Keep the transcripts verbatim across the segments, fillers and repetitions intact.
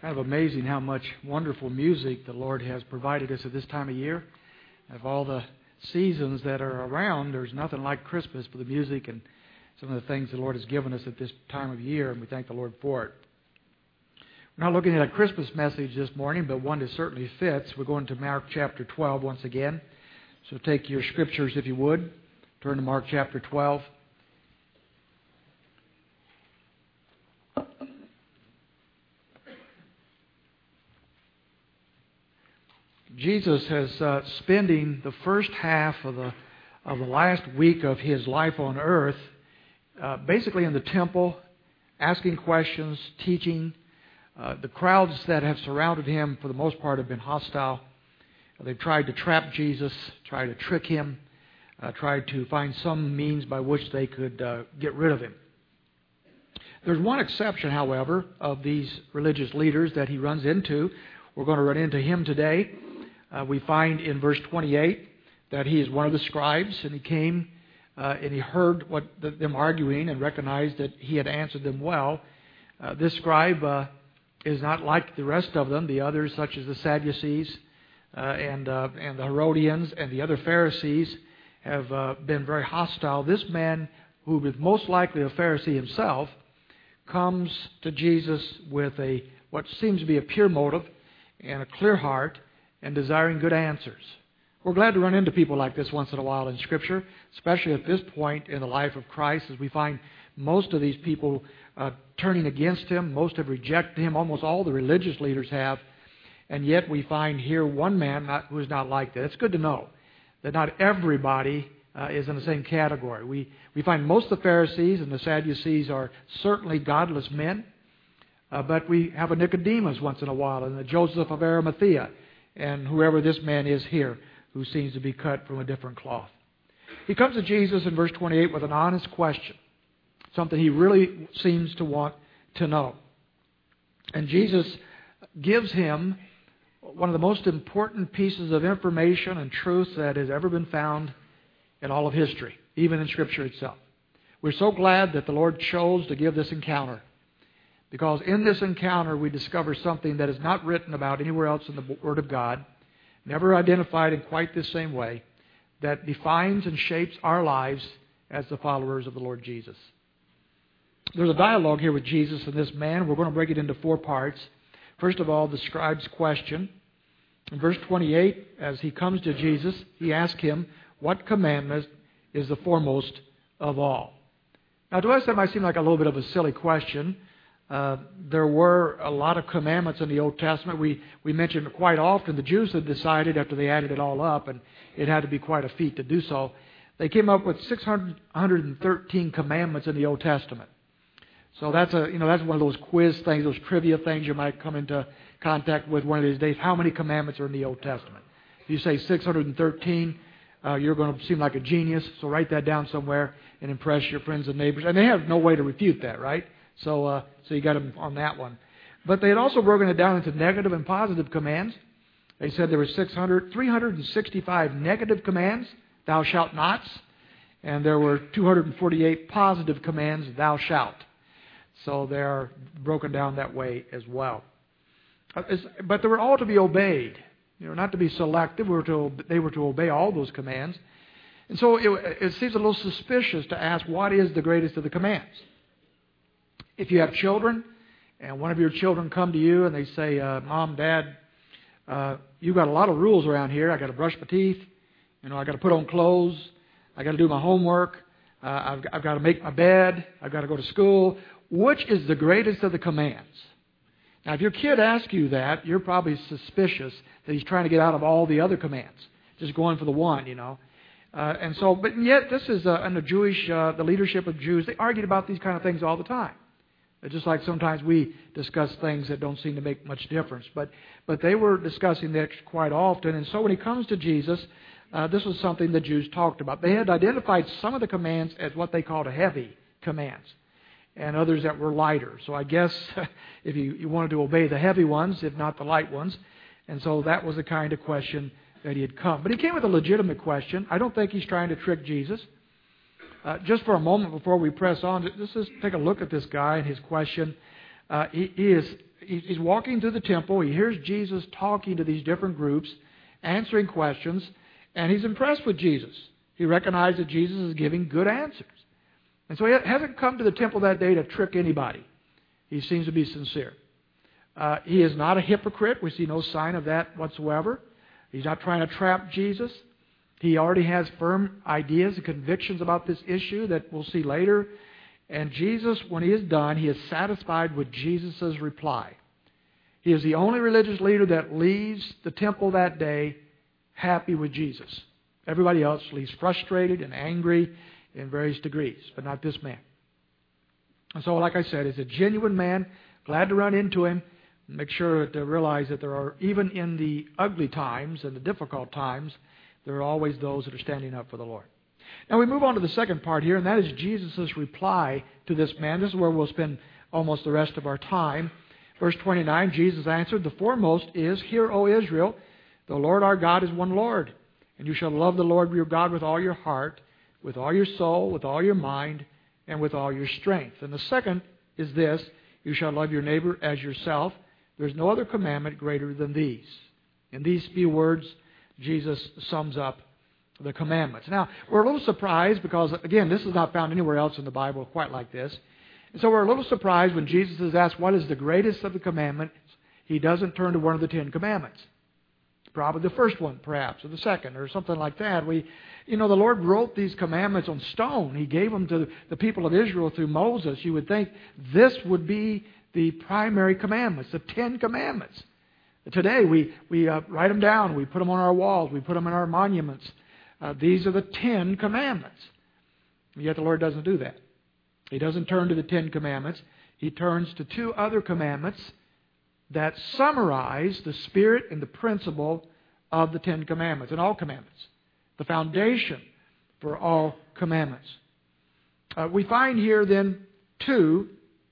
Kind of amazing how much wonderful music the Lord has provided us at this time of year. Of all the seasons that are around, there's nothing like Christmas for the music and some of the things the Lord has given us at this time of year, and we thank the Lord for it. We're not looking at a Christmas message this morning, but one that certainly fits. We're going to Mark chapter twelve once again. So take your scriptures, if you would. Turn to Mark chapter twelve. Jesus is uh, spending the first half of the of the last week of His life on earth uh, basically in the temple, asking questions, teaching. Uh, the crowds that have surrounded Him, for the most part, have been hostile. They've tried to trap Jesus, tried to trick Him, uh, tried to find some means by which they could uh, get rid of Him. There's one exception, however, of these religious leaders that He runs into. We're going to run into him today. Uh, we find in verse twenty-eight that he is one of the scribes, and he came uh, and he heard what the, them arguing and recognized that he had answered them well. Uh, this scribe uh, is not like the rest of them, the others such as the Sadducees uh, and uh, and the Herodians and the other Pharisees have uh, been very hostile. This man, who was most likely a Pharisee himself, comes to Jesus with a what seems to be a pure motive and a clear heart, and desiring good answers. We're glad to run into people like this once in a while in Scripture, especially at this point in the life of Christ, as we find most of these people uh, turning against Him. Most have rejected Him. Almost all the religious leaders have. And yet we find here one man not, who is not like that. It's good to know that not everybody uh, is in the same category. We, we find most of the Pharisees and the Sadducees are certainly godless men. Uh, but we have a Nicodemus once in a while, and a Joseph of Arimathea, and whoever this man is here, who seems to be cut from a different cloth. He comes to Jesus in verse twenty-eight with an honest question, something he really seems to want to know. And Jesus gives him one of the most important pieces of information and truth that has ever been found in all of history, even in Scripture itself. We're so glad that the Lord chose to give this encounter, because in this encounter we discover something that is not written about anywhere else in the Word of God, never identified in quite this same way, that defines and shapes our lives as the followers of the Lord Jesus. There's a dialogue here with Jesus and this man. We're going to break it into four parts. First of all, the scribe's question. In verse twenty-eight, as he comes to Jesus, he asks him, what commandment is the foremost of all? Now, to us that might seem like a little bit of a silly question. Uh, there were a lot of commandments in the Old Testament. We we mentioned quite often the Jews had decided, after they added it all up, and it had to be quite a feat to do so, they came up with six hundred thirteen commandments in the Old Testament. So that's a you know that's one of those quiz things, those trivia things you might come into contact with one of these days. How many commandments are in the Old Testament? If you say six hundred thirteen, uh, you're going to seem like a genius. So write that down somewhere and impress your friends and neighbors. And they have no way to refute that, right? So uh, so you got them on that one. But they had also broken it down into negative and positive commands. They said there were six hundred, three hundred sixty-five negative commands, thou shalt nots, and there were two hundred forty-eight positive commands, thou shalt. So they are broken down that way as well. Uh, but they were all to be obeyed. You know, not to be selective. We were to, they were to obey all those commands. And so it, it seems a little suspicious to ask, what is the greatest of the commands? If you have children, and one of your children come to you and they say, uh, Mom, Dad, uh, you've got a lot of rules around here. I got to brush my teeth. You know, I got to put on clothes. I got to do my homework. Uh, I've, I've got to make my bed. I've got to go to school. Which is the greatest of the commands? Now, if your kid asks you that, you're probably suspicious that he's trying to get out of all the other commands, just going for the one, you know. Uh, and so, but yet, this is uh, in the Jewish, uh, the leadership of Jews. They argued about these kind of things all the time. Just like sometimes we discuss things that don't seem to make much difference. But but they were discussing that quite often. And so when he comes to Jesus, uh, this was something the Jews talked about. They had identified some of the commands as what they called heavy commands, and others that were lighter. So I guess if you, you wanted to obey the heavy ones, if not the light ones. And so that was the kind of question that he had come. But he came with a legitimate question. I don't think he's trying to trick Jesus. Uh, just for a moment before we press on, let's just take a look at this guy and his question. Uh, he, he is he's walking through the temple. He hears Jesus talking to these different groups, answering questions, and he's impressed with Jesus. He recognized that Jesus is giving good answers. And so he hasn't come to the temple that day to trick anybody. He seems to be sincere. Uh, he is not a hypocrite. We see no sign of that whatsoever. He's not trying to trap Jesus. He already has firm ideas and convictions about this issue that we'll see later. And Jesus, when he is done, he is satisfied with Jesus' reply. He is the only religious leader that leaves the temple that day happy with Jesus. Everybody else leaves frustrated and angry in various degrees, but not this man. And so, like I said, he's a genuine man. Glad to run into him. Make sure to realize that there are, even in the ugly times and the difficult times, there are always those that are standing up for the Lord. Now we move on to the second part here, and that is Jesus' reply to this man. This is where we'll spend almost the rest of our time. Verse twenty-nine, Jesus answered, "The foremost is, Hear, O Israel, the Lord our God is one Lord, and you shall love the Lord your God with all your heart, with all your soul, with all your mind, and with all your strength. And the second is this, you shall love your neighbor as yourself. There's no other commandment greater than these." In these few words, Jesus sums up the commandments. Now, we're a little surprised because, again, this is not found anywhere else in the Bible quite like this. And so we're a little surprised when Jesus is asked what is the greatest of the commandments. He doesn't turn to one of the Ten Commandments. Probably the first one, perhaps, or the second, or something like that. We, you know, the Lord wrote these commandments on stone. He gave them to the people of Israel through Moses. You would think this would be the primary commandments, the Ten Commandments. Today, we, we uh, write them down. We put them on our walls. We put them in our monuments. Uh, these are the Ten Commandments. Yet the Lord doesn't do that. He doesn't turn to the Ten Commandments. He turns to two other commandments that summarize the spirit and the principle of the Ten Commandments and all commandments. The foundation for all commandments. Uh, we find here then two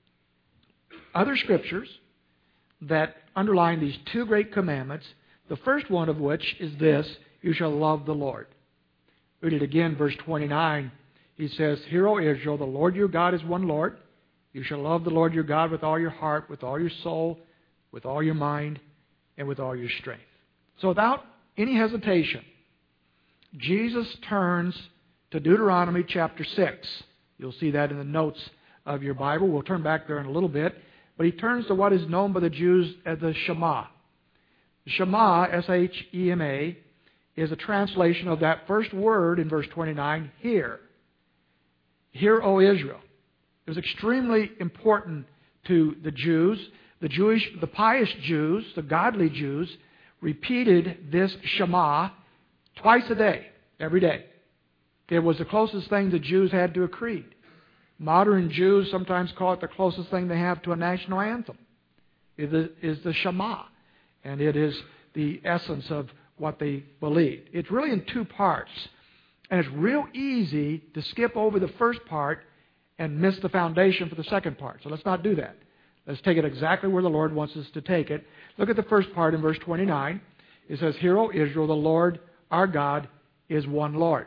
other scriptures that underline these two great commandments. The first one of which is this, you shall love the Lord. Read it again, verse twenty-nine. He says, Hear, O Israel, the Lord your God is one Lord. You shall love the Lord your God with all your heart, with all your soul, with all your mind, and with all your strength. So without any hesitation, Jesus turns to Deuteronomy chapter six. You'll see that in the notes of your Bible. We'll turn back there in a little bit. But he turns to what is known by the Jews as the Shema. Shema, S H E M A, is a translation of that first word in verse twenty-nine, Hear. Hear, O Israel. It was extremely important to the Jews. The Jewish, the pious Jews, the godly Jews, repeated this Shema twice a day, every day. It was the closest thing the Jews had to a creed. Modern Jews sometimes call it the closest thing they have to a national anthem. It is the Shema, and it is the essence of what they believe. It's really in two parts, and it's real easy to skip over the first part and miss the foundation for the second part. So let's not do that. Let's take it exactly where the Lord wants us to take it. Look at the first part in verse twenty-nine. It says, Hear, O Israel, the Lord our God is one Lord.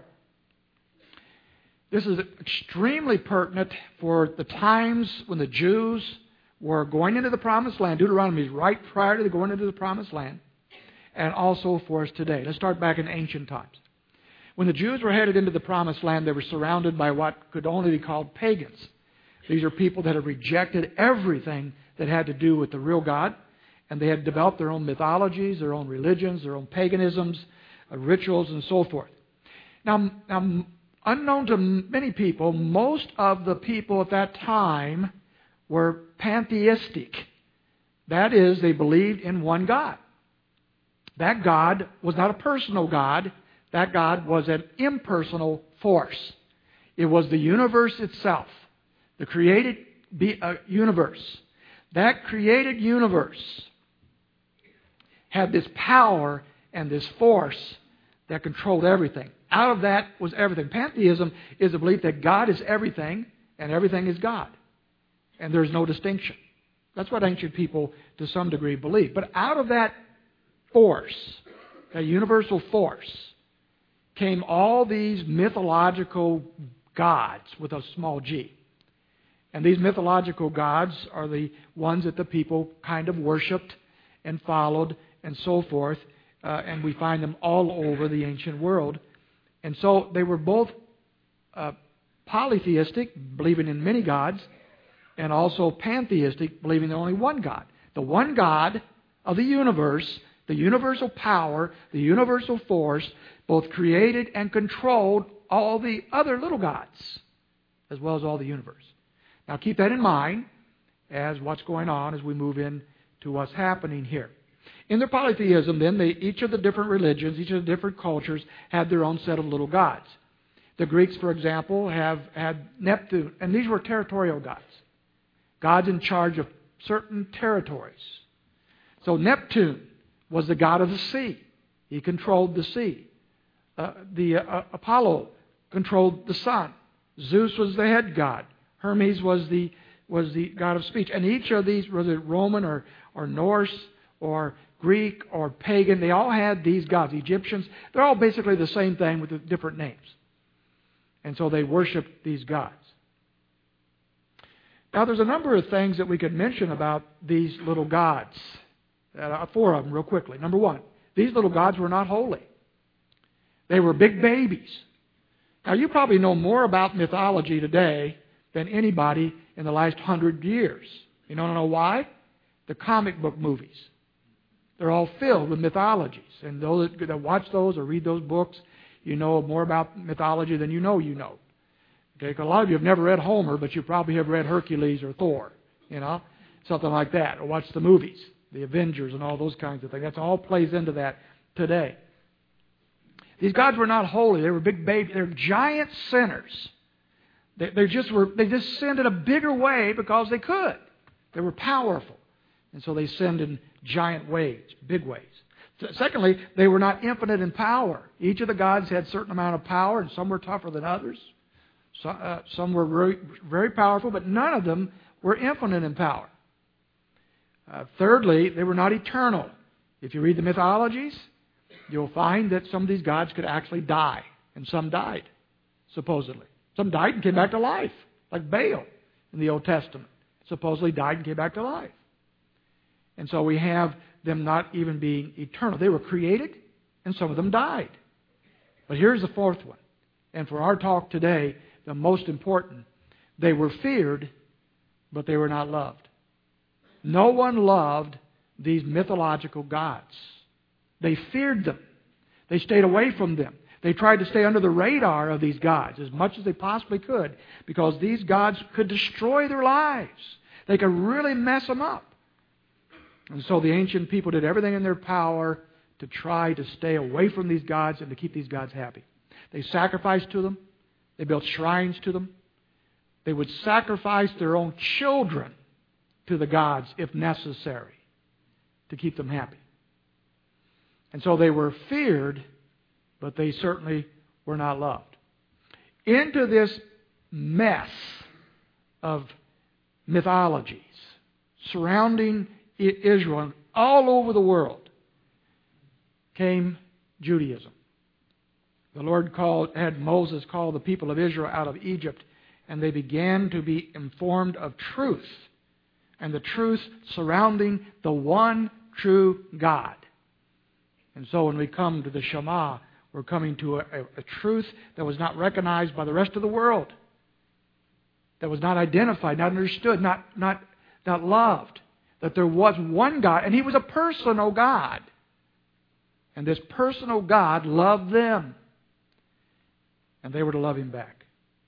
This is extremely pertinent for the times when the Jews were going into the Promised Land. Deuteronomy is right prior to going into the Promised Land. And also for us today. Let's start back in ancient times. When the Jews were headed into the Promised Land, they were surrounded by what could only be called pagans. These are people that had rejected everything that had to do with the real God. And they had developed their own mythologies, their own religions, their own paganisms, uh, rituals, and so forth. Now, now unknown to many people, most of the people at that time were pantheistic. That is, they believed in one God. That God was not a personal God. That God was an impersonal force. It was the universe itself, the created universe. That created universe had this power and this force that controlled everything. Out of that was everything. Pantheism is the belief that God is everything and everything is God. And there's no distinction. That's what ancient people to some degree believe. But out of that force, that universal force, came all these mythological gods with a small g. And these mythological gods are the ones that the people kind of worshipped and followed and so forth. Uh, and we find them all over the ancient world. And so they were both uh, polytheistic, believing in many gods, and also pantheistic, believing in only one God. The one God of the universe, the universal power, the universal force, both created and controlled all the other little gods, as well as all the universe. Now keep that in mind as what's going on as we move into what's happening here. In their polytheism, then, they, each of the different religions, each of the different cultures had their own set of little gods. The Greeks, for example, have had Neptune, and these were territorial gods. Gods in charge of certain territories. So Neptune was the god of the sea. He controlled the sea. Uh, the uh, Apollo controlled the sun. Zeus was the head god. Hermes was the was the god of speech. And each of these, whether Roman or, or Norse or Greek or pagan, they all had these gods. Egyptians, they're all basically the same thing with different names. And so they worshiped these gods. Now there's a number of things that we could mention about these little gods. Uh, four of them real quickly. Number one, these little gods were not holy. They were big babies. Now you probably know more about mythology today than anybody in the last hundred years. You don't know why? The comic book movies. They're all filled with mythologies. And those that watch those or read those books, you know more about mythology than you know you know. Okay, 'cause a lot of you have never read Homer, but you probably have read Hercules or Thor, you know, something like that. Or watch the movies, the Avengers and all those kinds of things. That all plays into that today. These gods were not holy. They were big babies. They're giant sinners. They, they just were. They just sinned in a bigger way because they could. They were powerful. And so they sinned in giant ways, big ways. Secondly, they were not infinite in power. Each of the gods had a certain amount of power, and some were tougher than others. So, uh, some were very, very powerful, but none of them were infinite in power. Uh, thirdly, they were not eternal. If you read the mythologies, you'll find that some of these gods could actually die, and some died, supposedly. Some died and came back to life, like Baal in the Old Testament. Supposedly died and came back to life. And so we have them not even being eternal. They were created, and some of them died. But here's the fourth one. And for our talk today, the most important. They were feared, but they were not loved. No one loved these mythological gods. They feared them. They stayed away from them. They tried to stay under the radar of these gods as much as they possibly could, because these gods could destroy their lives. They could really mess them up. And so the ancient people did everything in their power to try to stay away from these gods and to keep these gods happy. They sacrificed to them. They built shrines to them. They would sacrifice their own children to the gods if necessary to keep them happy. And so they were feared, but they certainly were not loved. Into this mess of mythologies surrounding Israel and all over the world came Judaism. The Lord called, had Moses call the people of Israel out of Egypt, and they began to be informed of truth, and the truth surrounding the one true God. And so when we come to the Shema, we're coming to a, a, a truth that was not recognized by the rest of the world, that was not identified, not understood, not, not, not loved. That there was one God, and He was a personal God. And this personal God loved them. And they were to love Him back.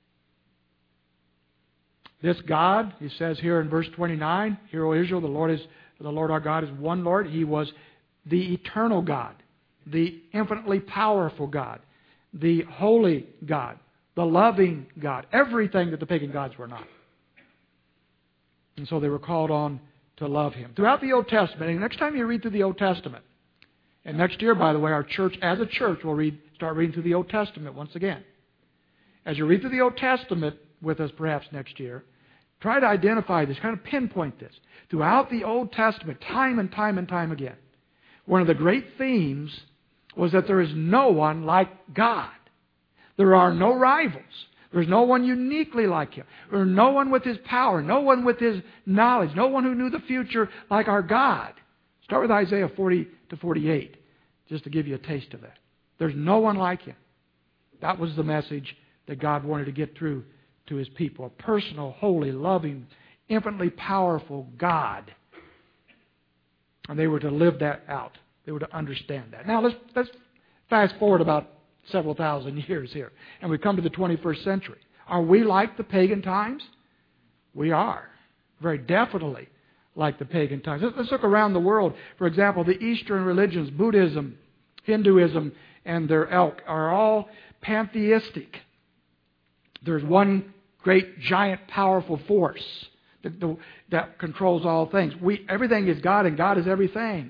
This God, He says here in verse twenty-nine, Hear, O Israel, the Lord is the Lord our God is one Lord. He was the eternal God, the infinitely powerful God, the holy God, the loving God, everything that the pagan gods were not. And so they were called on to love Him. Throughout the Old Testament, and next time you read through the Old Testament, and next year, by the way, our church, as a church, will read, start reading through the Old Testament once again. As you read through the Old Testament with us perhaps next year, try to identify this, kind of pinpoint this. Throughout the Old Testament, time and time and time again, one of the great themes was that there is no one like God. There are no rivals. There's no one uniquely like Him. There's no one with His power, no one with His knowledge, no one who knew the future like our God. Start with Isaiah forty to forty-eight, just to give you a taste of that. There's no one like Him. That was the message that God wanted to get through to His people. A personal, holy, loving, infinitely powerful God. And they were to live that out. They were to understand that. Now let's, let's fast forward about several thousand years here. And we come to the twenty-first century. Are we like the pagan times? We are. Very definitely like the pagan times. Let's look around the world. For example, the Eastern religions, Buddhism, Hinduism, and their ilk are all pantheistic. There's one great, giant, powerful force that, the, that controls all things. We, everything is God, and God is everything.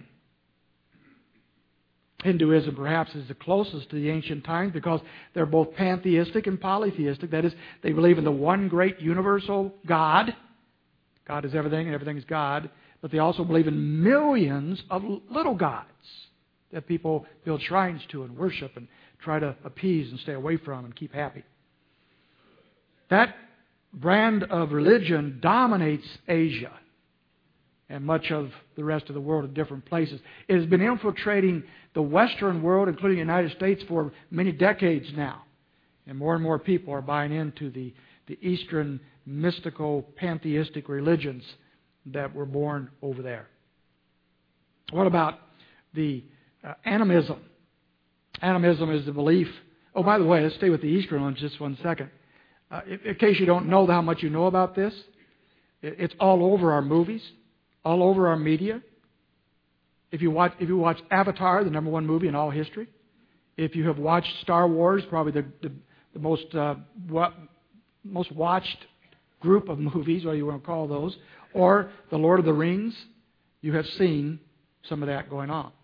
Hinduism perhaps is the closest to the ancient times because they're both pantheistic and polytheistic. That is, they believe in the one great universal God. God is everything and everything is God. But they also believe in millions of little gods that people build shrines to and worship and try to appease and stay away from and keep happy. That brand of religion dominates Asia and much of the rest of the world in different places. It has been infiltrating the Western world, including the United States, for many decades now. And more and more people are buying into the, the Eastern mystical, pantheistic religions that were born over there. What about the uh, animism? Animism is the belief... Oh, by the way, let's stay with the Eastern ones just one second. Uh, in, in case you don't know how much you know about this, it, it's all over our movies, all over our media. If you watch, if you watch Avatar, the number one movie in all history, if you have watched Star Wars, probably the the, the most uh, what, most watched group of movies, or you want to call those, or The Lord of the Rings, you have seen some of that going on.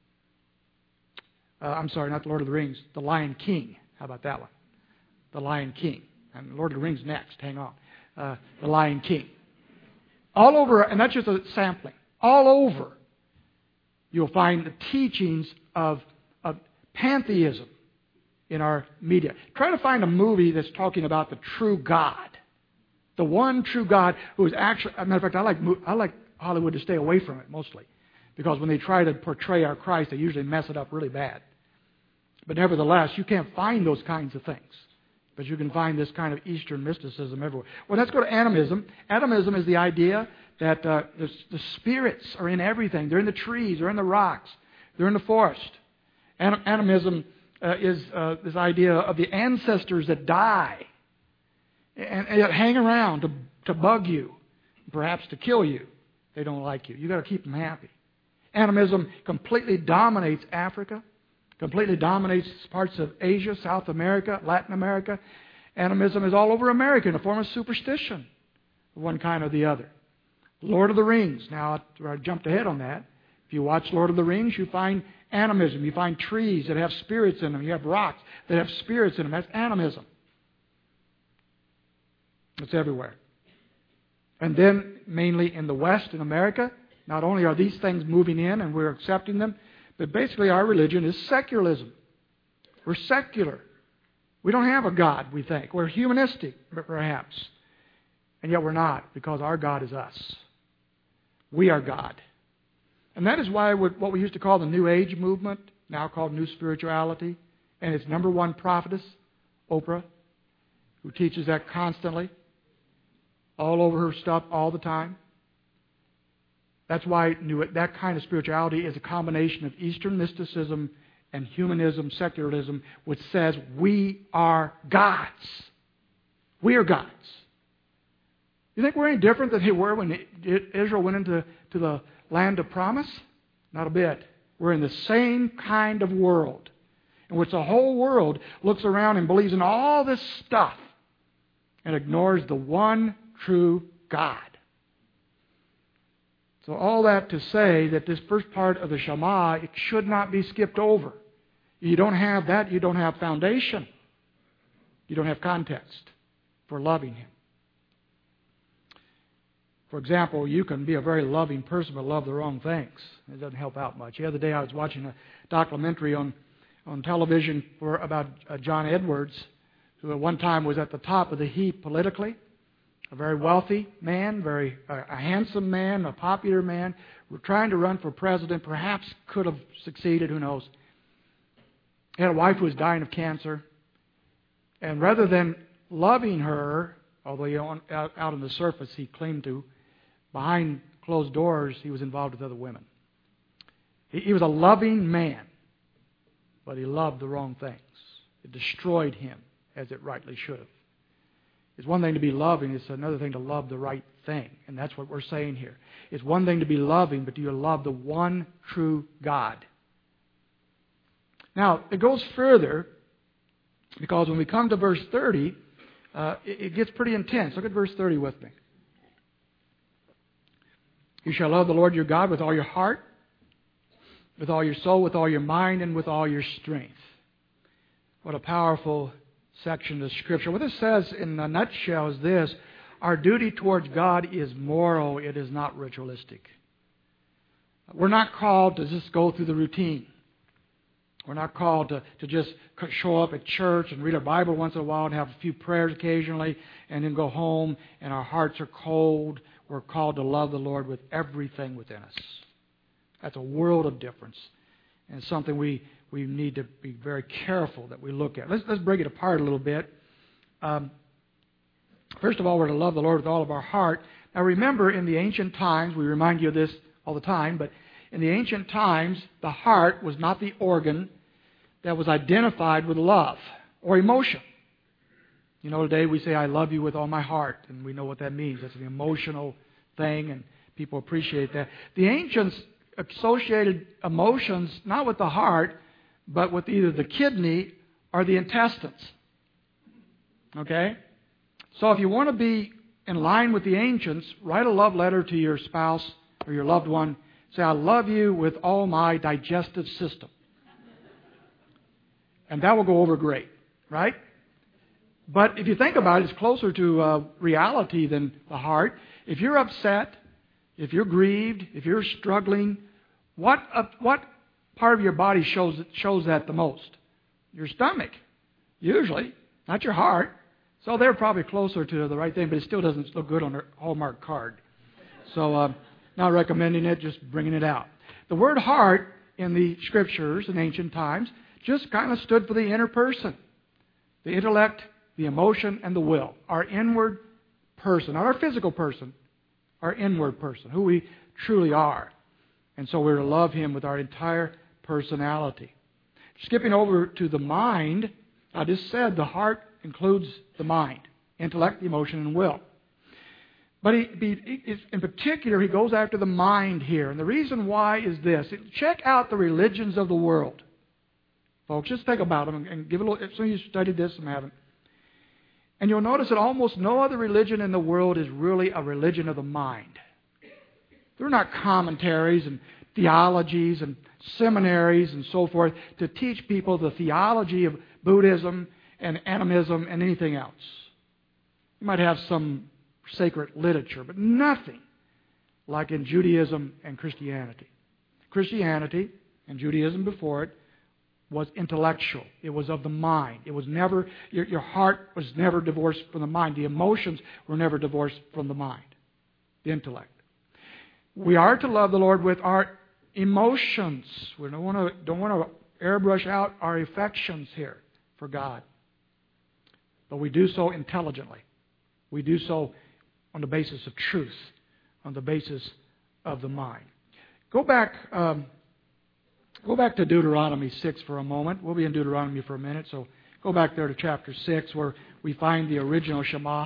Uh, I'm sorry, not The Lord of the Rings, The Lion King. How about that one? The Lion King. And Lord of the Rings next. Hang on. Uh, the Lion King. All over, and that's just a sampling. All over, you'll find the teachings of, of pantheism in our media. Try to find a movie that's talking about the true God. The one true God who is actually... As a matter of fact, I like, I like Hollywood to stay away from it mostly. Because when they try to portray our Christ, they usually mess it up really bad. But nevertheless, you can't find those kinds of things. But you can find this kind of Eastern mysticism everywhere. Well, let's go to animism. Animism is the idea that uh, the, the spirits are in everything. They're in the trees, they're in the rocks, they're in the forest. Anim- animism uh, is uh, this idea of the ancestors that die and, and that hang around to, to bug you, perhaps to kill you. They don't like you. You've got to keep them happy. Animism completely dominates Africa, completely dominates parts of Asia, South America, Latin America. Animism is all over America in a form of superstition, one kind or the other. Lord of the Rings. Now, I jumped ahead on that. If you watch Lord of the Rings, you find animism. You find trees that have spirits in them. You have rocks that have spirits in them. That's animism. It's everywhere. And then, mainly in the West, in America, not only are these things moving in and we're accepting them, but basically our religion is secularism. We're secular. We don't have a God, we think. We're humanistic, perhaps. And yet we're not, because our God is us. We are God. And that is why what we used to call the New Age movement, now called New Spirituality, and its number one prophetess, Oprah, who teaches that constantly, all over her stuff all the time. That's why new, that kind of spirituality is a combination of Eastern mysticism and humanism, secularism, which says we are gods. We are gods. You think we're any different than they were when Israel went into to the land of promise? Not a bit. We're in the same kind of world in which the whole world looks around and believes in all this stuff and ignores the one true God. So all that to say that this first part of the Shema, it should not be skipped over. You don't have that, you don't have foundation. You don't have context for loving Him. For example, you can be a very loving person but love the wrong things. It doesn't help out much. The other day I was watching a documentary on, on television for about uh, John Edwards, who at one time was at the top of the heap politically, a very wealthy man, very uh, a handsome man, a popular man, were trying to run for president, perhaps could have succeeded, who knows. He had a wife who was dying of cancer, and rather than loving her, although he, out, out on the surface he claimed to, behind closed doors he was involved with other women. He, he was a loving man, but he loved the wrong things. It destroyed him, as it rightly should have. It's one thing to be loving, it's another thing to love the right thing. And that's what we're saying here. It's one thing to be loving, but do you love the one true God? Now, it goes further, because when we come to verse thirty, uh, it, it gets pretty intense. Look at verse thirty with me. You shall love the Lord your God with all your heart, with all your soul, with all your mind, and with all your strength. What a powerful section of Scripture. What this says in a nutshell is this: our duty towards God is moral, it is not ritualistic. We're not called to just go through the routine. We're not called to, to just show up at church and read our Bible once in a while and have a few prayers occasionally and then go home and our hearts are cold. We're called to love the Lord with everything within us. That's a world of difference, and it's something we, we need to be very careful that we look at. Let's, let's break it apart a little bit. Um, first of all, we're to love the Lord with all of our heart. Now remember, in the ancient times, we remind you of this all the time, but in the ancient times, the heart was not the organ that was identified with love or emotion. You know, today we say, I love you with all my heart, and we know what that means. That's an emotional thing, and people appreciate that. The ancients associated emotions not with the heart, but with either the kidney or the intestines. Okay? So if you want to be in line with the ancients, write a love letter to your spouse or your loved one. Say, I love you with all my digestive system. And that will go over great, right? But if you think about it, it's closer to uh, reality than the heart. If you're upset, if you're grieved, if you're struggling, what uh, what part of your body shows shows that the most? Your stomach, usually, not your heart. So they're probably closer to the right thing, but it still doesn't look good on a Hallmark card. So uh, not recommending it, just bringing it out. The word heart in the Scriptures in ancient times just kind of stood for the inner person, the intellect, the emotion, and the will. Our inward person, not our physical person, our inward person, who we truly are. And so we're to love Him with our entire personality. Skipping over to the mind, I just said the heart includes the mind, intellect, emotion, and will. But he, he, in particular, he goes after the mind here. And the reason why is this. Check out the religions of the world. Folks, just think about them and give a little, some of you studied this, some haven't. And you'll notice that almost no other religion in the world is really a religion of the mind. They're not commentaries and theologies and seminaries and so forth to teach people the theology of Buddhism and animism and anything else. You might have some sacred literature, but nothing like in Judaism and Christianity. Christianity and Judaism before it was intellectual. It was of the mind. It was never, your, your heart was never divorced from the mind. The emotions were never divorced from the mind, the intellect. We are to love the Lord with our emotions. We don't want to don't want to airbrush out our affections here for God. But we do so intelligently. We do so on the basis of truth, on the basis of the mind. Go back, um, go back to Deuteronomy six for a moment. We'll be in Deuteronomy for a minute, so go back there to chapter six where we find the original Shema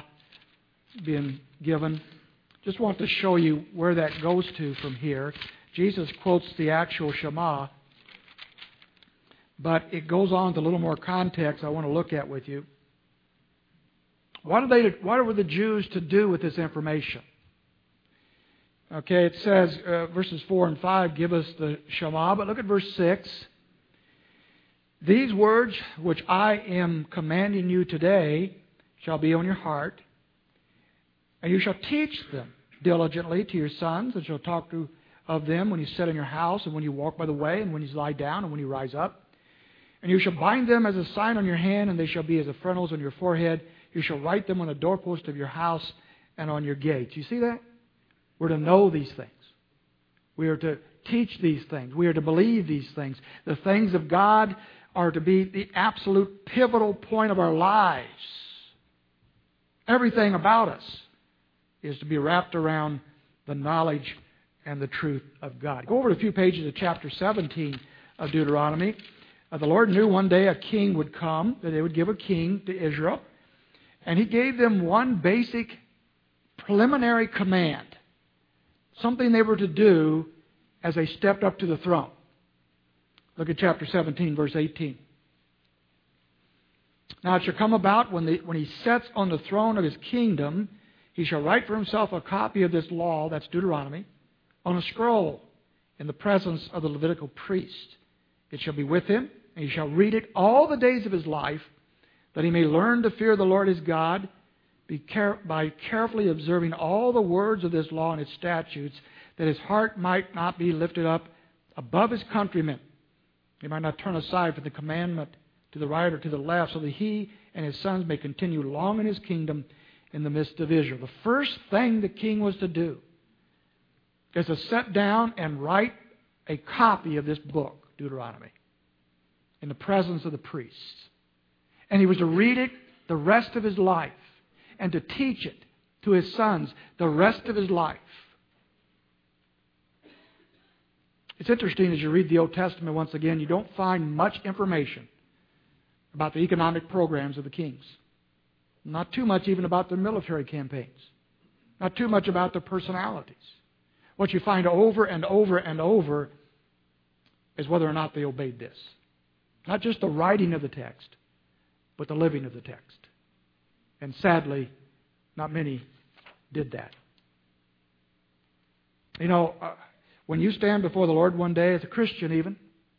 being given. Just want to show you where that goes to from here. Jesus quotes the actual Shema, but it goes on to a little more context I want to look at with you. What are they? What were the Jews to do with this information? Okay, it says uh, verses four and five give us the Shema, but look at verse six. These words which I am commanding you today shall be on your heart, and you shall teach them diligently to your sons, and shall talk to of them when you sit in your house, and when you walk by the way, and when you lie down, and when you rise up. And you shall bind them as a sign on your hand, and they shall be as the frontals on your forehead. You shall write them on the doorpost of your house and on your gates. You see that? We're to know these things. We are to teach these things. We are to believe these things. The things of God are to be the absolute pivotal point of our lives. Everything about us is to be wrapped around the knowledge and the truth of God. Go over to a few pages of chapter seventeen of Deuteronomy. Uh, the Lord knew one day a king would come, that they would give a king to Israel. And He gave them one basic preliminary command. Something they were to do as they stepped up to the throne. Look at chapter seventeen, verse eighteen. Now it shall come about when, the, when he sets on the throne of his kingdom, he shall write for himself a copy of this law, that's Deuteronomy, on a scroll in the presence of the Levitical priest. It shall be with him, and he shall read it all the days of his life, that he may learn to fear the Lord his God be care- by carefully observing all the words of this law and its statutes, that his heart might not be lifted up above his countrymen. He might not turn aside from the commandment to the right or to the left, so that he and his sons may continue long in his kingdom in the midst of Israel. The first thing the king was to do is to sit down and write a copy of this book, Deuteronomy, in the presence of the priests. And he was to read it the rest of his life and to teach it to his sons the rest of his life. It's interesting as you read the Old Testament once again, you don't find much information about the economic programs of the kings. Not too much even about their military campaigns. Not too much about their personalities. What you find over and over and over is whether or not they obeyed this. Not just the writing of the text, but the living of the text. And sadly, not many did that. You know, uh, when you stand before the Lord one day as a Christian even,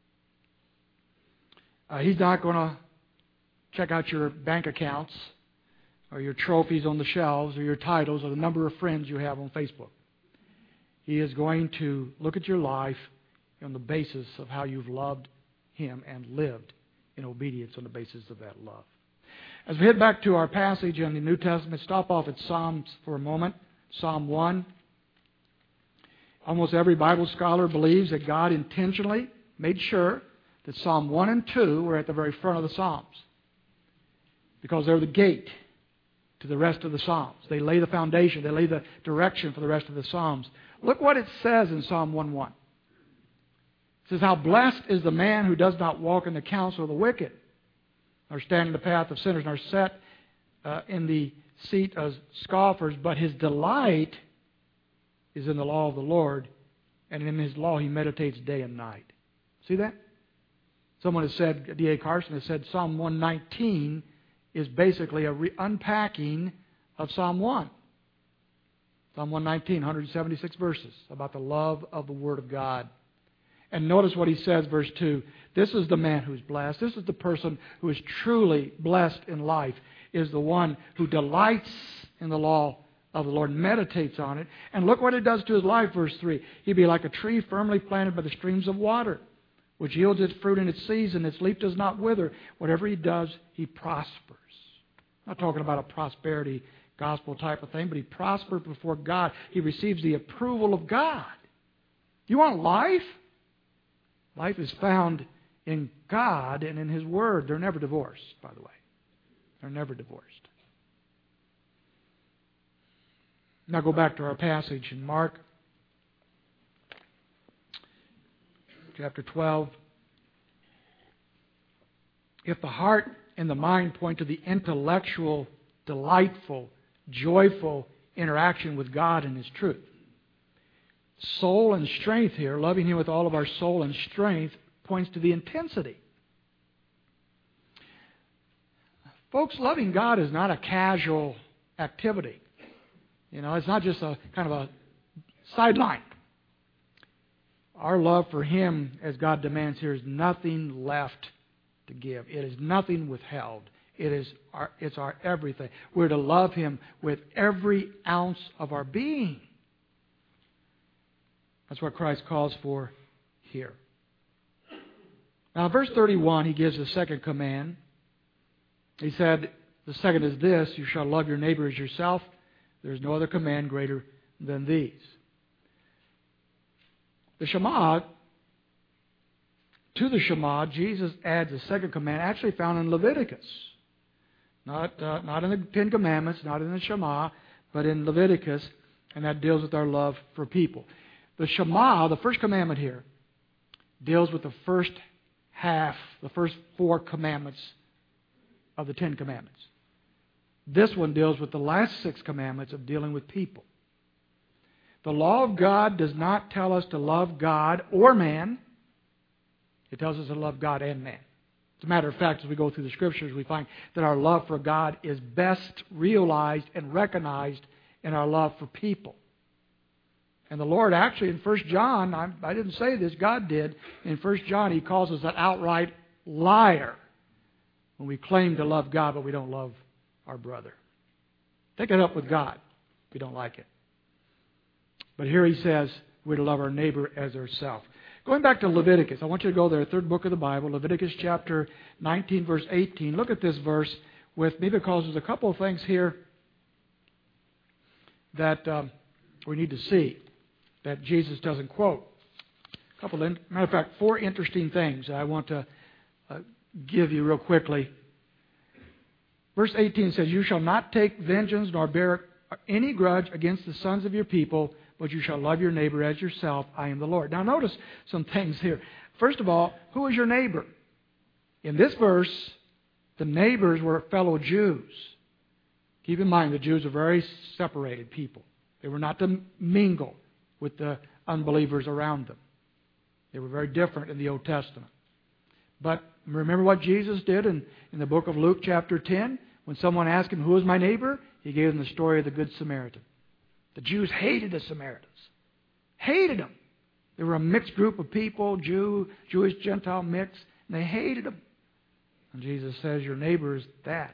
uh, He's not going to check out your bank accounts or your trophies on the shelves or your titles or the number of friends you have on Facebook. He is going to look at your life on the basis of how you've loved Him and lived in obedience on the basis of that love. As we head back to our passage in the New Testament, stop off at Psalms for a moment. Psalm one. Almost every Bible scholar believes that God intentionally made sure that Psalm one and two were at the very front of the Psalms, because they're the gate to the rest of the Psalms. They lay the foundation. They lay the direction for the rest of the Psalms. Look what it says in Psalm one one. It says, "How blessed is the man who does not walk in the counsel of the wicked, nor stand in the path of sinners, nor sit uh, in the seat of scoffers, but his delight is in the law of the Lord, and in His law he meditates day and night." See that? Someone has said, D A Carson has said, Psalm one nineteen is basically a re- unpacking of Psalm one. Psalm one nineteen, one hundred seventy-six verses, about the love of the Word of God. And notice what he says, verse two. This is the man who's blessed. This is the person who is truly blessed in life, is the one who delights in the law of the Lord, meditates on it. And look what it does to his life, verse three. He'd be like a tree firmly planted by the streams of water, which yields its fruit in its season. Its leaf does not wither. Whatever he does, he prospers. I'm not talking about a prosperity gospel type of thing, but he prospers before God. He receives the approval of God. You want life? Life is found in God and in His Word. They're never divorced, by the way. They're never divorced. Now go back to our passage in Mark chapter twelve. If the heart and the mind point to the intellectual, delightful, joyful interaction with God and His truth, soul and strength here, loving Him with all of our soul and strength, points to the intensity. Folks, loving God is not a casual activity. You know, it's not just a kind of a sideline. Our love for Him, as God demands here, is nothing left to give. It is nothing withheld. It is our, it's our everything. We're to love Him with every ounce of our being. That's what Christ calls for here. Now, verse thirty-one, he gives the second command. He said, the second is this, you shall love your neighbor as yourself. There is no other command greater than these. The Shema, to the Shema, Jesus adds a second command, actually found in Leviticus. Not, uh, not in the Ten Commandments, not in the Shema, but in Leviticus, and that deals with our love for people. The Shema, the first commandment here, deals with the first half, the first four commandments of the Ten Commandments. This one deals with the last six commandments of dealing with people. The law of God does not tell us to love God or man. It tells us to love God and man. As a matter of fact, as we go through the Scriptures, we find that our love for God is best realized and recognized in our love for people. And the Lord actually in First John, I, I didn't say this, God did. In First John, He calls us an outright liar when we claim to love God, but we don't love our brother. Take it up with God if we don't like it. But here He says we're to love our neighbor as ourselves. Going back to Leviticus, I want you to go there, third book of the Bible, Leviticus chapter nineteen, verse eighteen. Look at this verse with me because there's a couple of things here that um, we need to see that Jesus doesn't quote. A couple of, matter of fact, four interesting things I want to uh, give you real quickly. Verse eighteen says, you shall not take vengeance nor bear any grudge against the sons of your people, but you shall love your neighbor as yourself. I am the Lord. Now notice some things here. First of all, who is your neighbor? In this verse, the neighbors were fellow Jews. Keep in mind, the Jews are very separated people. They were not to mingle with the unbelievers around them. They were very different in the Old Testament. But remember what Jesus did in, in the book of Luke chapter ten? When someone asked Him, who is my neighbor? He gave them the story of the Good Samaritan. The Jews hated the Samaritans. Hated them. They were a mixed group of people, Jew, Jewish, Gentile mix, and they hated them. And Jesus says, your neighbor is that.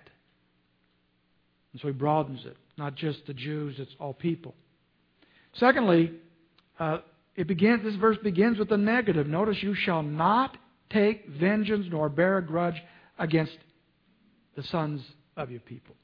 And so He broadens it. Not just the Jews, it's all people. Secondly, uh, it begins. This verse begins with a negative. Notice, you shall not take vengeance nor bear a grudge against the sons of your people.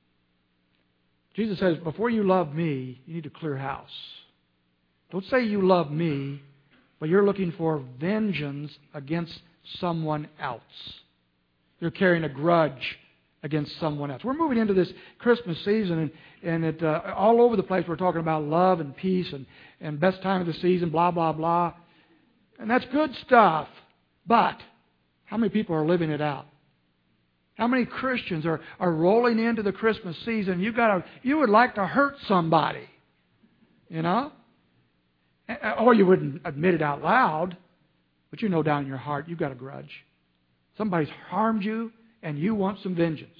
Jesus says, before you love me, you need to clear house. Don't say you love me, but you're looking for vengeance against someone else. You're carrying a grudge against someone else. We're moving into this Christmas season, and, and it, uh, all over the place we're talking about love and peace and, and best time of the season, blah, blah, blah. And that's good stuff. But how many people are living it out? How many Christians are, are rolling into the Christmas season? You got to, you would like to hurt somebody, you know? Or you wouldn't admit it out loud, but you know down in your heart you've got a grudge. Somebody's harmed you, and you want some vengeance.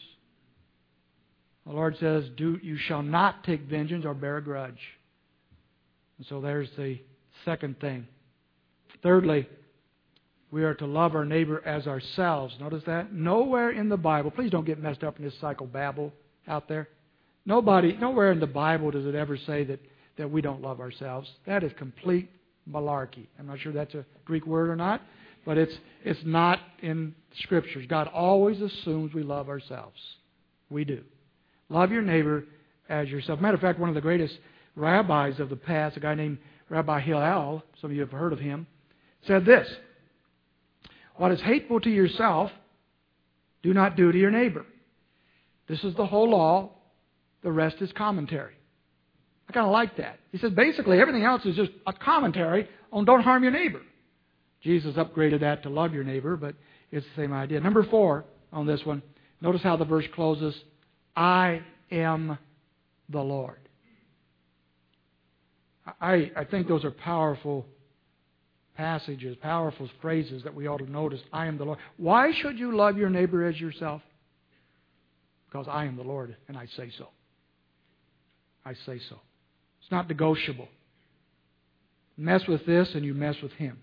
The Lord says, "Do you shall not take vengeance or bear a grudge." And so there's the second thing. Thirdly, we are to love our neighbor as ourselves. Notice that? Nowhere in the Bible, please don't get messed up in this psychobabble out there. Nobody, nowhere in the Bible does it ever say that, that we don't love ourselves. That is complete malarkey. I'm not sure that's a Greek word or not, but it's it's not in Scriptures. God always assumes we love ourselves. We do. Love your neighbor as yourself. Matter of fact, one of the greatest rabbis of the past, a guy named Rabbi Hillel, some of you have heard of him, said this: what is hateful to yourself, do not do to your neighbor. This is the whole law. The rest is commentary. I kind of like that. He says basically everything else is just a commentary on don't harm your neighbor. Jesus upgraded that to love your neighbor, but it's the same idea. Number four on this one, notice how the verse closes. I am the Lord. I, I think those are powerful passages, powerful phrases that we ought to notice. I am the Lord. Why should you love your neighbor as yourself? Because I am the Lord, and I say so. I say so. It's not negotiable. Mess with this, and you mess with him.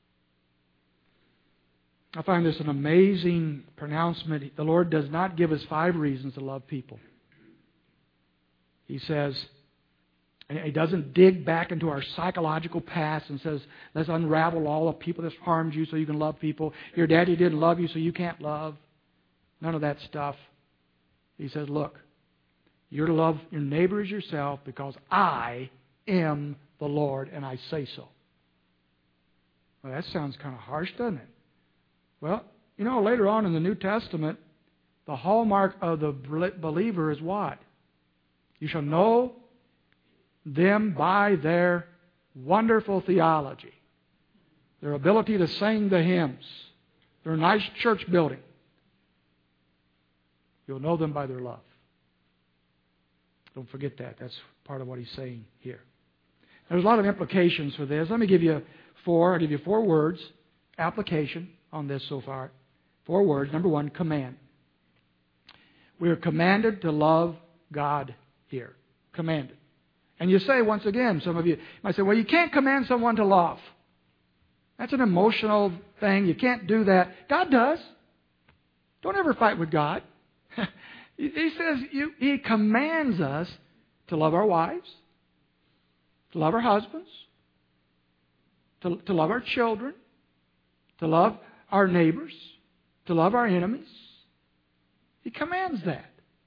I find this an amazing pronouncement. The Lord does not give us five reasons to love people. He says, And he doesn't dig back into our psychological past and says, let's unravel all the people that's harmed you so you can love people. Your daddy didn't love you so you can't love. None of that stuff. He says, look, you're to love your neighbor as yourself because I am the Lord and I say so. Well, that sounds kind of harsh, doesn't it? Well, you know, later on in the New Testament, the hallmark of the believer is what? You shall know them by their wonderful theology, their ability to sing the hymns, their nice church building. You'll know them by their love. Don't forget that. That's part of what he's saying here. There's a lot of implications for this. Let me give you four. I'll give you four words, application on this so far. Four words. Number one, command. We are commanded to love God here. Commanded. And you say, once again, some of you might say, well, you can't command someone to love. That's an emotional thing. You can't do that. God does. Don't ever fight with God. He says you, He commands us to love our wives, to love our husbands, to, to love our children, to love our neighbors, to love our enemies. He commands that.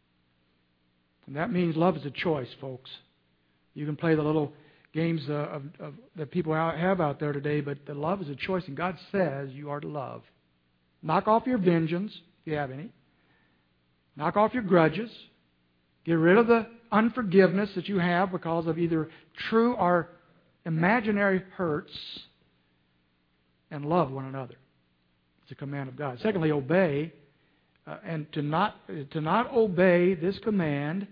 And that means love is a choice, folks. You can play the little games uh, of, of, that people have out there today, but the love is a choice, and God says you are to love. Knock off your vengeance, if you have any. Knock off your grudges. Get rid of the unforgiveness that you have because of either true or imaginary hurts, and love one another. It's a command of God. Secondly, obey. Uh, and to not to not obey this command,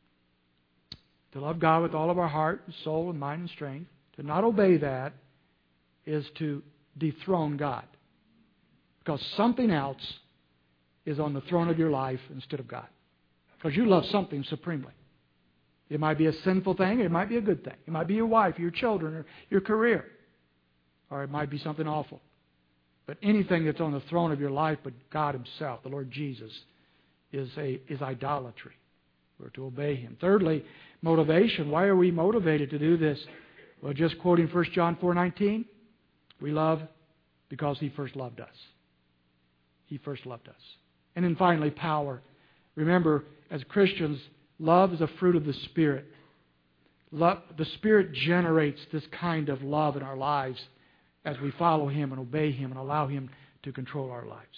to love God with all of our heart and soul and mind and strength, to not obey that is to dethrone God. Because something else is on the throne of your life instead of God. Because you love something supremely. It might be a sinful thing, it might be a good thing. It might be your wife, your children, or your career. Or it might be something awful. But anything that's on the throne of your life but God Himself, the Lord Jesus, is a is idolatry. We're to obey Him. Thirdly, motivation. Why are we motivated to do this? Well, just quoting First John four nineteen, we love because He first loved us. He first loved us. And then finally, power. Remember, as Christians, love is a fruit of the Spirit. Love, the Spirit generates this kind of love in our lives as we follow Him and obey Him and allow Him to control our lives.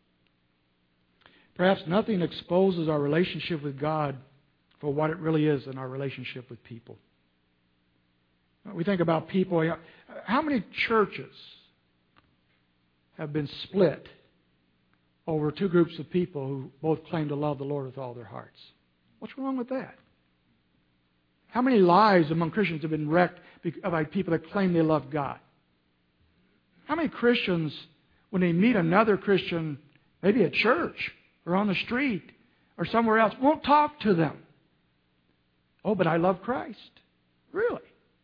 Perhaps nothing exposes our relationship with God for what it really is in our relationship with people. We think about people. How many churches have been split over two groups of people who both claim to love the Lord with all their hearts? What's wrong with that? How many lives among Christians have been wrecked by people that claim they love God? How many Christians, when they meet another Christian, maybe at church or on the street or somewhere else, won't talk to them? Oh, but I love Christ. Really?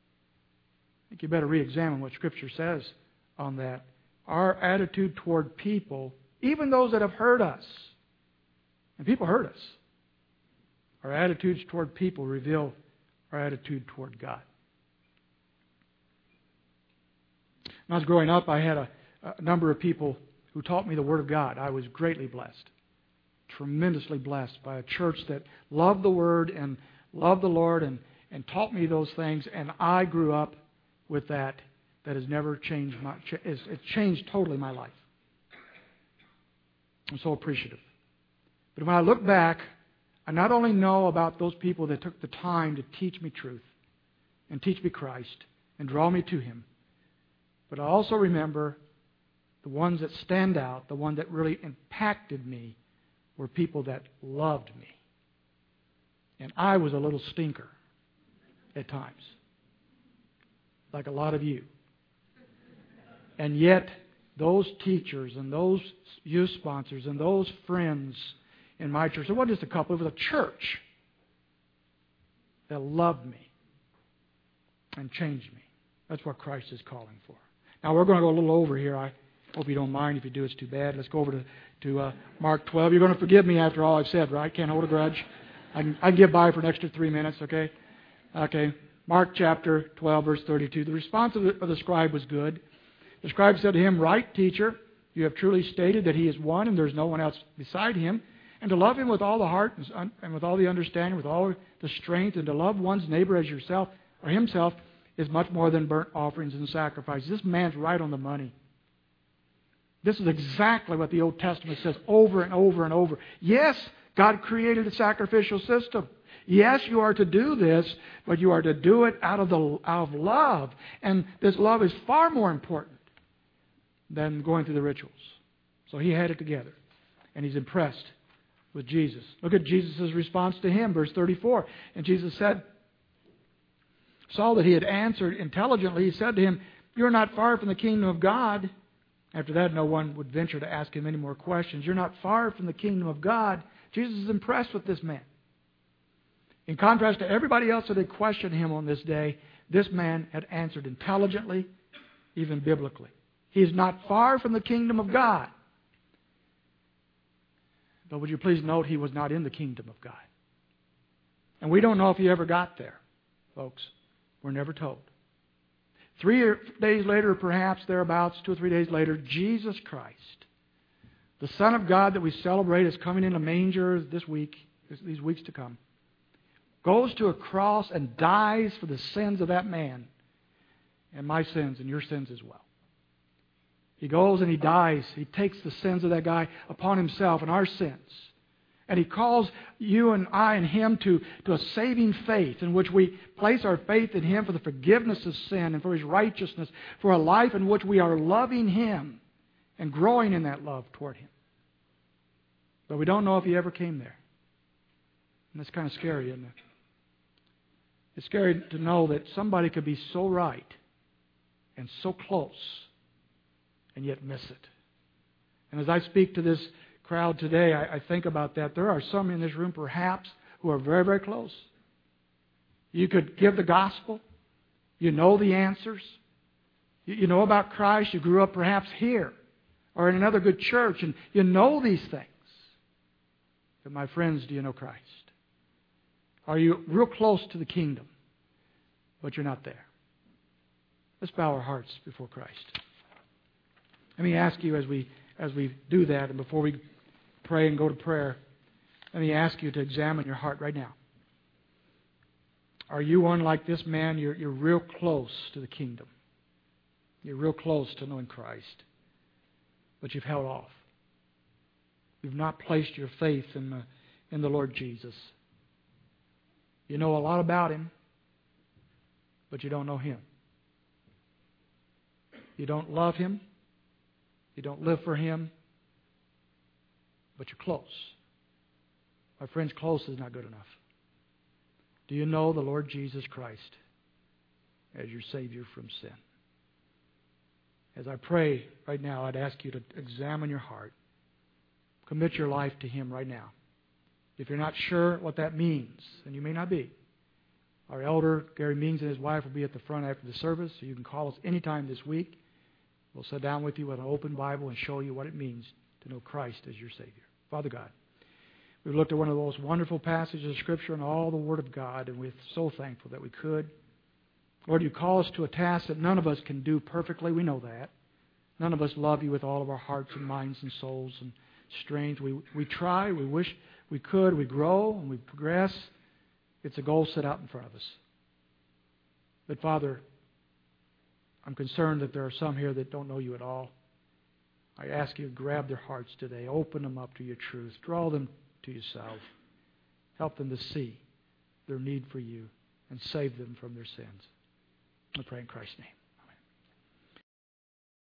I think you better re-examine what Scripture says on that. Our attitude toward people, even those that have hurt us, and people hurt us, our attitudes toward people reveal our attitude toward God. When I was growing up, I had a, a number of people who taught me the Word of God. I was greatly blessed, tremendously blessed by a church that loved the Word and loved the Lord and, and taught me those things, and I grew up with that. That has never changed my. It's changed totally my life. I'm so appreciative. But when I look back, I not only know about those people that took the time to teach me truth and teach me Christ and draw me to Him, but I also remember the ones that stand out, the ones that really impacted me, were people that loved me. And I was a little stinker at times, like a lot of you. And yet, those teachers and those youth sponsors and those friends in my church, it wasn't just a couple, it was a church that loved me and changed me. That's what Christ is calling for. Now, we're going to go a little over here. I hope you don't mind. If you do, it's too bad. Let's go over to, to uh, Mark twelve. You're going to forgive me after all I've said, right? Can't hold a grudge. I can, I can get by for an extra three minutes, okay? Okay. Mark chapter twelve, verse thirty-two. The response of the, of the scribe was good. The scribe said to him, "Right, teacher, you have truly stated that He is one and there is no one else beside Him. And to love Him with all the heart and with all the understanding, with all the strength, and to love one's neighbor as yourself or himself is much more than burnt offerings and sacrifices." This man's right on the money. This is exactly what the Old Testament says over and over and over. Yes, God created a sacrificial system. Yes, you are to do this, but you are to do it out of the out of love. And this love is far more important than going through the rituals. So he had it together. And he's impressed with Jesus. Look at Jesus' response to him, verse thirty-four. And Jesus said, saw that he had answered intelligently. He said to him, "You're not far from the kingdom of God." After that, no one would venture to ask him any more questions. You're not far from the kingdom of God. Jesus is impressed with this man. In contrast to everybody else that had questioned him on this day, this man had answered intelligently, even biblically. He is not far from the kingdom of God. But would you please note, he was not in the kingdom of God. And we don't know if he ever got there, folks. We're never told. Three days later, perhaps thereabouts, two or three days later, Jesus Christ, the Son of God that we celebrate is coming in a manger this week, these weeks to come, goes to a cross and dies for the sins of that man and my sins and your sins as well. He goes and he dies. He takes the sins of that guy upon himself and our sins. And he calls you and I and him to, to a saving faith in which we place our faith in him for the forgiveness of sin and for his righteousness, for a life in which we are loving him and growing in that love toward him. But we don't know if he ever came there. And that's kind of scary, isn't it? It's scary to know that somebody could be so right and so close and yet miss it. And as I speak to this crowd today, I, I think about that. There are some in this room, perhaps, who are very, very close. You could give the gospel. You know the answers. You, you know about Christ. You grew up perhaps here or in another good church, and you know these things. But my friends, do you know Christ? Are you real close to the kingdom, but you're not there? Let's bow our hearts before Christ. Let me ask you as we as we do that, and before we pray and go to prayer, let me ask you to examine your heart right now. Are you one like this man? You're, you're real close to the kingdom. You're real close to knowing Christ, but you've held off. You've not placed your faith in the, in the Lord Jesus. You know a lot about Him, but you don't know Him. You don't love Him. You don't live for Him, but you're close. My friends, close is not good enough. Do you know the Lord Jesus Christ as your Savior from sin? As I pray right now, I'd ask you to examine your heart. Commit your life to Him right now. If you're not sure what that means, and you may not be, our elder, Gary Means, and his wife will be at the front after the service, so you can call us anytime this week. We'll sit down with you with an open Bible and show you what it means to know Christ as your Savior. Father God, we've looked at one of the most wonderful passages of Scripture in all the Word of God, and we're so thankful that we could. Lord, you call us to a task that none of us can do perfectly. We know that. None of us love you with all of our hearts and minds and souls and strength. We, we try. We wish we could. We grow and we progress. It's a goal set out in front of us. But Father, I'm concerned that there are some here that don't know you at all. I ask you to grab their hearts today. Open them up to your truth. Draw them to yourself. Help them to see their need for you and save them from their sins. I pray in Christ's name.